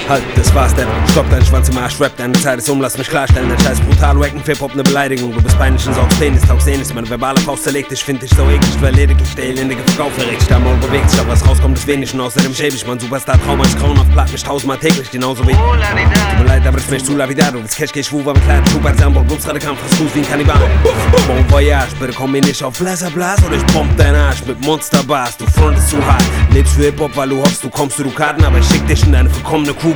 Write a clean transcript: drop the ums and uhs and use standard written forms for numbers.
Halt, das war's denn. Stopp deinen Schwanz im Arsch, rap, deine Zeit ist lass mich klarstellen. Dein Scheiß brutal, wacken, Hip-Hop, ne Beleidigung. Du bist peinlich und saugst Penis, taugst eh nichts. Meine verbale Faust zerlegt dich, find dich so eklig, weil lediglich der elendige Verkauf verregt. Der Maul bewegt sich, aber was rauskommt ist wenig. Und außerdem schäb ich, mein Superstar, Traum als Grauen auf Platt, mich tausendmal täglich, genauso wie tut mir leid, aber das ist mir zu lapidar. Du willst Cash, geh schwuber mit Kleid, Schubert, Sambor, Blubsrade, Kampf, fast Fuß wie ein Kannibal. Bon Voyage, bitte komm mir nicht auf Bläserblas oder ich bomb deinen Arsch mit Monsterbars. Du frontest zu hart, lebst für Hip-Hop, weil du hoffst, du kommst zu Dukaten, aber ich schick dich in deine verkommene Crew.